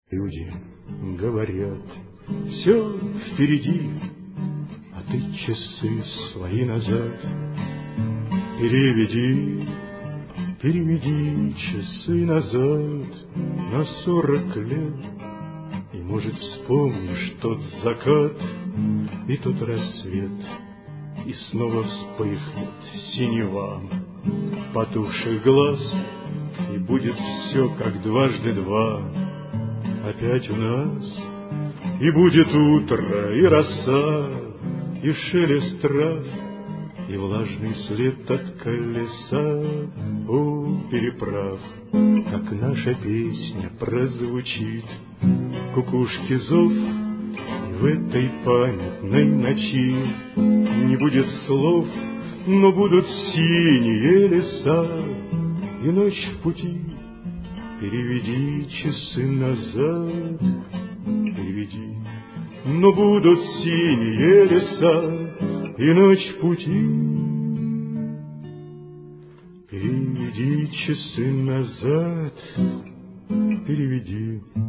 Люди говорят, все впереди, а ты часы свои назад переведи, переведи часы назад на 40 лет. И, может, вспомнишь тот закат и тот рассвет, и снова вспыхнет синева потухших глаз, и будет все, как дважды два, опять у нас. И будет утро, и роса, и шелест трав, и влажный след от колеса у переправ. Как наша песня прозвучит, кукушки зов, и в этой памятной ночи не будет слов, но будут синие леса и ночь в пути. Переведи часы назад, переведи, но будут синие леса и ночь в пути. Переведи часы назад, переведи.